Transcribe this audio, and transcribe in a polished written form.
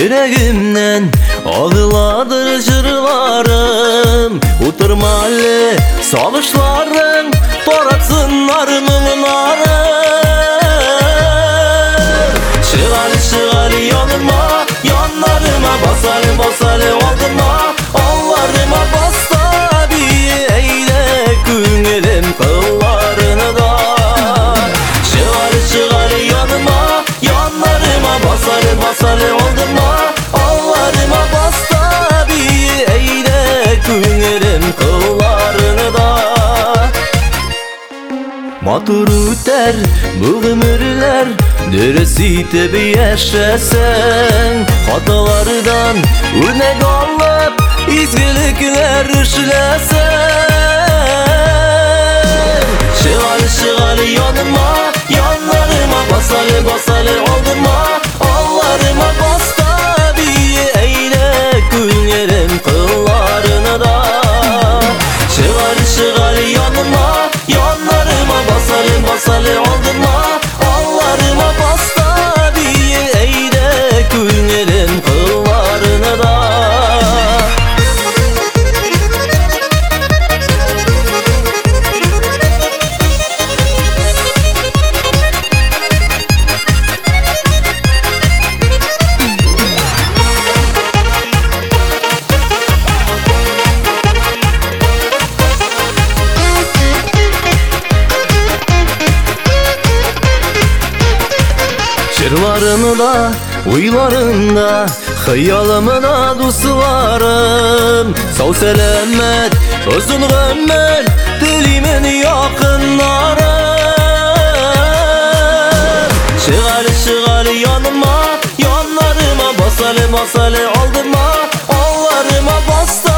Yüreğimden ağladır jırlarım. Uturmalı salışlarım toratsınlar mımlarım. Şıgal yanıma, yanlarıma basarım basarım olduma. Allarıma basta bir eyle güngelim kıllarını da. Şıgal yanıma, yanlarıma basarım basarım olduma. Allarıma basta bir eyle güngelim kıllarını da. Matur öter bu ömürler, neresi tabi yaşasan. Hatalardan örnek alıp izgilikler işlesen. Şıgal yanıma, yanlarıma basalı basalı olduma. Allarıma basta bir eyle günlerim kıllarını da. Şıgal yanıma, yanlarıma basalı basalı olduma. Allarıma basta bir eyle günlerim kıllarını da. Şırlarımda, uylarımda, hayalımda dostlarım. Sağ selamet, uzun ömür, dilimin yakınlarım. Şıgal yanıma, yanlarıma basalı basalı olduma. Allarıma basta